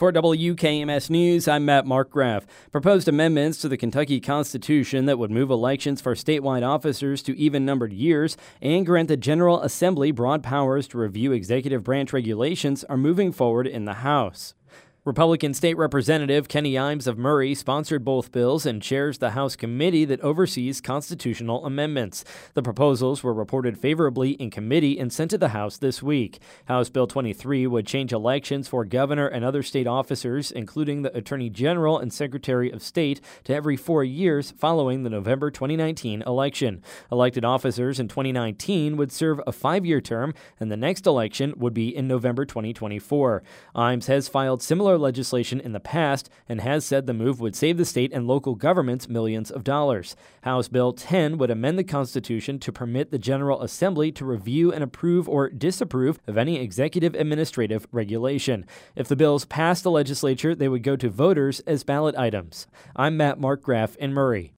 For WKMS News, I'm Matt Markgraf. Proposed amendments to the Kentucky Constitution that would move elections for statewide officers to even-numbered years and grant the General Assembly broad powers to review executive branch regulations are moving forward in the House. Republican State Representative Kenny Imes of Murray sponsored both bills and chairs the House committee that oversees constitutional amendments. The proposals were reported favorably in committee and sent to the House this week. House Bill 23 would change elections for governor and other state officers, including the Attorney General and Secretary of State, to every 4 years following the November 2019 election. Elected officers in 2019 would serve a 5-year term, and the next election would be in November 2024. Imes has filed similar legislation in the past and has said the move would save the state and local governments millions of dollars. House Bill 10 would amend the Constitution to permit the General Assembly to review and approve or disapprove of any executive administrative regulation. If the bills pass the legislature, they would go to voters as ballot items. I'm Matt Markgraf in Murray.